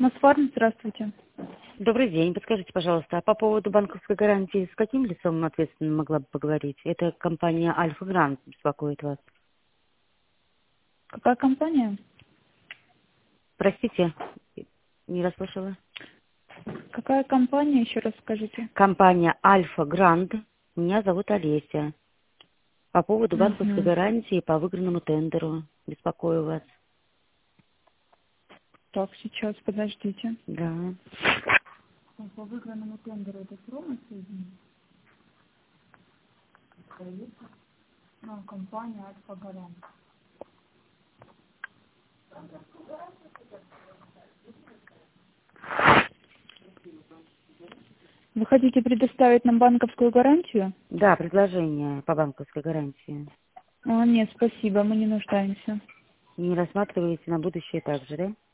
Мосфарм, здравствуйте. Добрый день. Подскажите, пожалуйста, а по поводу банковской гарантии с каким лицом ответственным могла бы поговорить? Это компания Альфа Грант беспокоит вас. Какая компания? Простите, не расслышала. Какая компания, еще раз скажите? Компания Альфа Грант. Меня зовут Олеся. По поводу банковской Угу. гарантии по выигранному тендеру беспокою вас. Так, сейчас, подождите. Да. По выигранному тендеру это с Ромой соединить? Компания Альфа Гарант. Вы хотите предоставить нам банковскую гарантию? Да, предложение по банковской гарантии. Нет, спасибо, мы не нуждаемся. Не рассматриваете на будущее также, да?